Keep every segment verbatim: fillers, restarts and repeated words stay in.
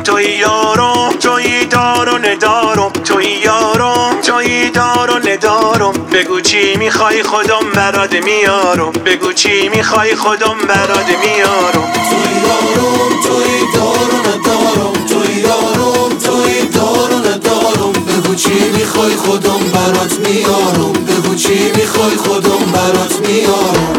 توی یارم، توی دار و ندارم، توی یارم، توی دار و ندارم. بگو چی میخوای خودم برات میارم، بگو چی میخوای خودم برات میارم. توی یارم، توی دار و ندارم، توی یارم، توی دار و ندارم. بگو چی میخوای خودم برات میارم، بگو چی میخوای خودم برات میارم.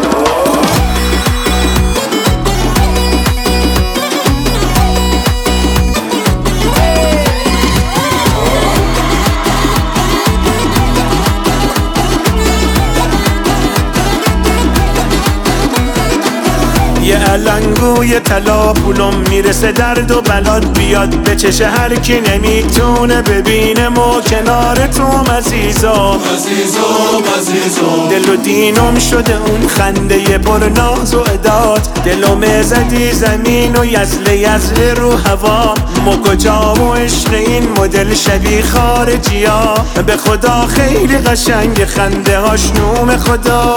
یه علنگوی طلا پولم میرسه درد و بلاد بیاد به چش هر کی نمیتونه ببینه ما کنار تو عزیزا عزیزا عزیزا. دل و دینم شده اون خنده پر ناز و عداد، دلم زدی زمین و یزل یزل رو هوا. ما کجا و عشق این مدل شبیه خارجی ها، به خدا خیلی قشنگ خنده هاش نوم خدا.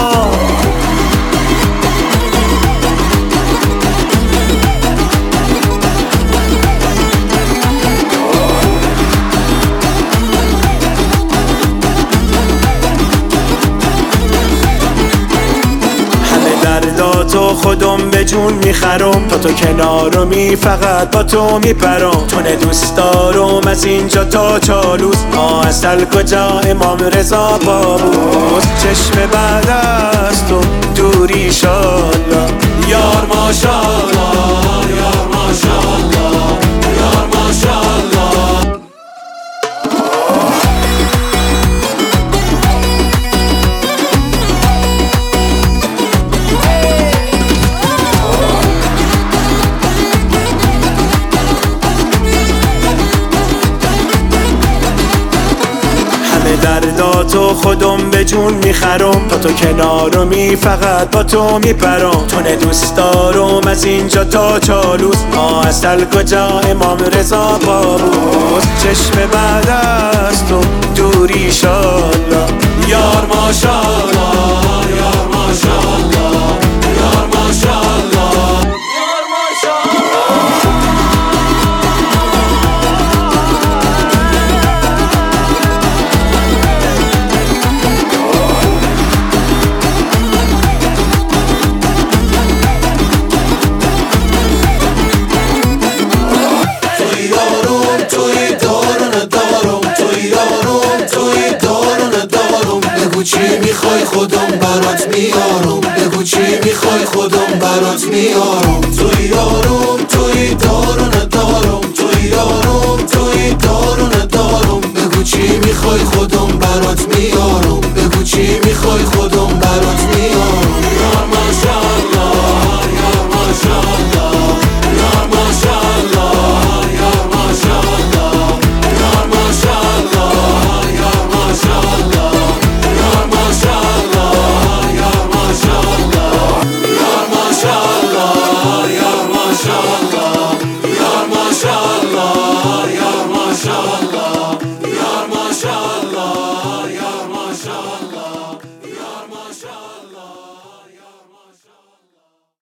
تو خودم به جون میخرم، تا تو کنارمی فقط با تو میپرم. تونه دوست دارم از اینجا تا چالوس، ما اصل کجا امام رضا بابوس. چشم بعد از تو دوری شالله یار ماشالله، یار ماشالله، یار ماشالله. درداتو خودم به جون میخرم، تا تو کنارمی فقط با تو میپرم. تونه دوست دارم از اینجا تا چالوس، ما اصل کجا امام رضا بابوس. چشم بعد از تو دوری شالله یار ماشالله، یار ماشالله.